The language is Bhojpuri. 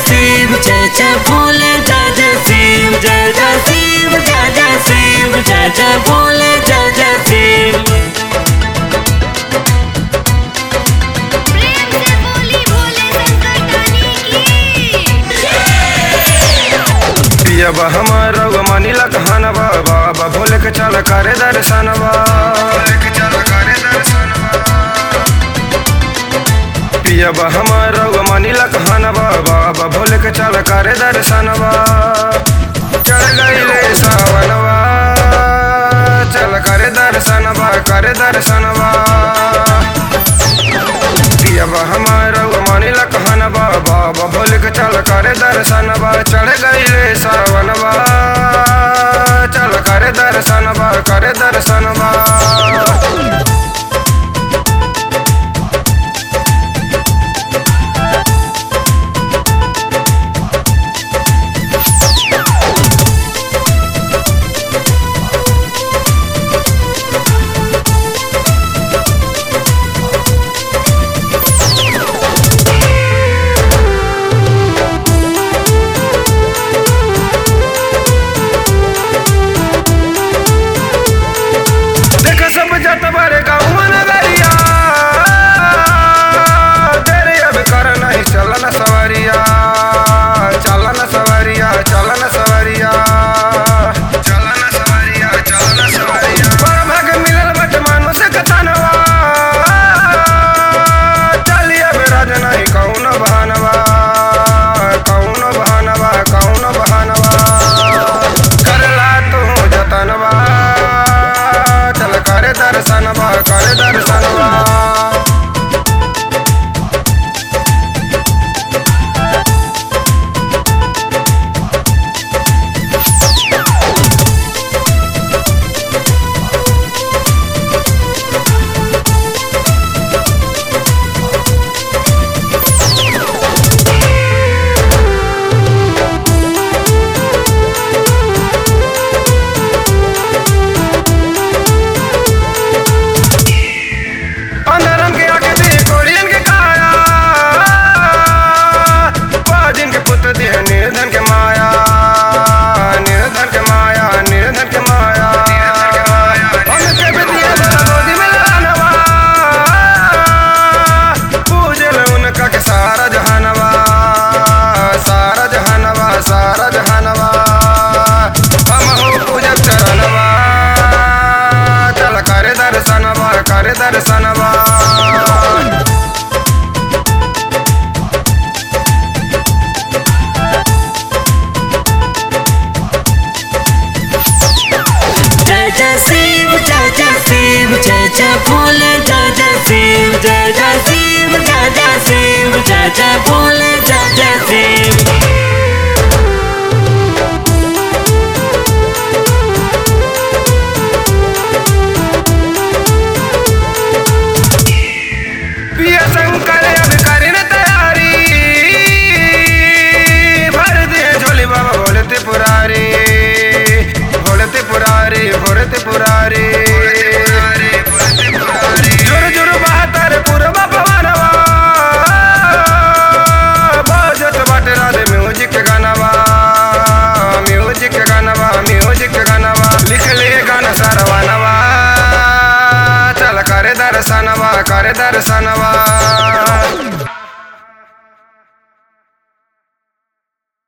शिव जय जय भोले जय जय शिव जय जय शिव जय जय शिव जय जय भोले जय जय शिव। प्रेम से बोली भोले शंकर दानी की। पियबा हमारा मानिला कहानवा बाबा भोले के चल करे दर्शनवा। पियबा हमारा मानिला कहानवा बाबा भोले के चल करे दर्शनवा। चढ़ गईले सावनवा चल करे दर्शनवा करे दर्शनवा। पियबा हमारा मानिला कहानवा बाबा भोले के चल करे दर्शनवा। चढ़ गईले सावनवा चल करे दर्शनवा करे दर्शनवा। सब जत बड़े गाँव नगरिया तेरे अब कर नहीं चलन सवरिया चलन सवरिया चलन सवरिया चलन सवरिया चलन सवरिया। बड़ भाग मिलल बट मानुष कतनवा चलिए अब राज नहीं कौन बहानवा कौन बहानवा कौन बहानवा। करला तू जतनवा करे दर्शनवा करे दर्शनवा। निर्धन के माया निर्धन के माया निर्धन के माया। उनके बिटिया गोदी में लानवा पूजल उनका के सारा जहानवा सारा जहानवा सारा जहानवा। हम हो पूजक चरणवा चल करे दर्शनवा करे दर्शनवा। जय जय शिव जय जय शिव जय जय भोले जय जय शिव जय जय शिव जय जय शिव जय जय भोले जय जय शिव। पिया शंकर अब करी न तैयारी भर दे झोली बाबा भोले त्रिपुरारी भोले त्रिपुरारी भोले त्रिपुरारी। जुर जुर बहतर पूर्वा भवनवा बजत बाटे राधे म्यूजिक के गानवा म्यूजिक के गानवा म्यूजिक के गानवा। लिख ले गाना सरवनवा चल करे दर्शनवा करे दर्शनवा।